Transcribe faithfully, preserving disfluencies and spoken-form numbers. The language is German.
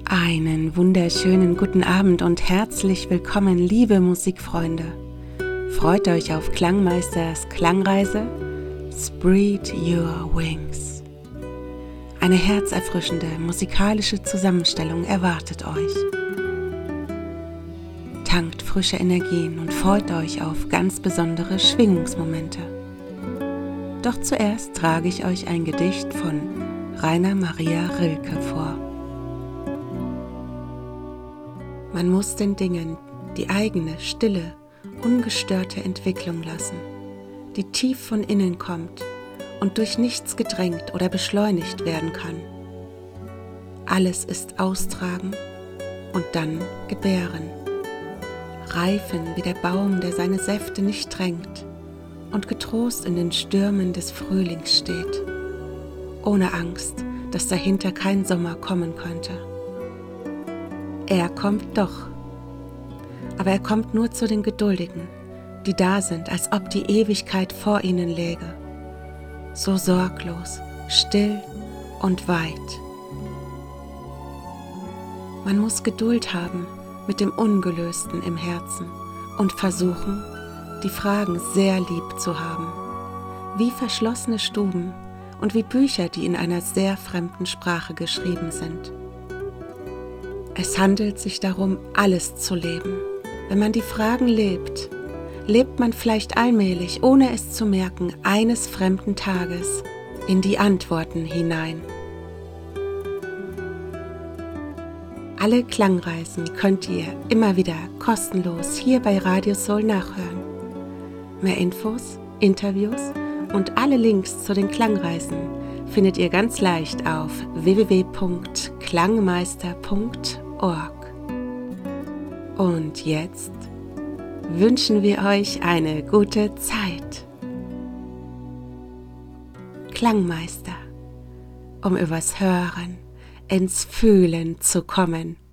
Einen wunderschönen guten Abend und herzlich willkommen, liebe Musikfreunde. Freut euch auf Klangmeisters Klangreise Spread Your Wings. Eine herzerfrischende musikalische Zusammenstellung erwartet euch. Tankt frische Energien und freut euch auf ganz besondere Schwingungsmomente. Doch zuerst trage ich euch ein Gedicht von Rainer Maria Rilke vor. Man muss den Dingen die eigene, stille, ungestörte Entwicklung lassen, die tief von innen kommt und durch nichts gedrängt oder beschleunigt werden kann. Alles ist austragen und dann gebären, reifen wie der Baum, der seine Säfte nicht drängt und getrost in den Stürmen des Frühlings steht, ohne Angst, dass dahinter kein Sommer kommen könnte. Er kommt doch, aber er kommt nur zu den Geduldigen, die da sind, als ob die Ewigkeit vor ihnen läge, so sorglos, still und weit. Man muss Geduld haben mit dem Ungelösten im Herzen und versuchen, die Fragen sehr lieb zu haben, wie verschlossene Stuben und wie Bücher, die in einer sehr fremden Sprache geschrieben sind. Es handelt sich darum, alles zu leben. Wenn man die Fragen lebt, lebt man vielleicht allmählich, ohne es zu merken, eines fremden Tages in die Antworten hinein. Alle Klangreisen könnt ihr immer wieder kostenlos hier bei Radio Soul nachhören. Mehr Infos, Interviews und alle Links zu den Klangreisen findet ihr ganz leicht auf w w w punkt klangmeister punkt org. Und jetzt wünschen wir euch eine gute Zeit. Klangmeister, um übers Hören ins Fühlen zu kommen.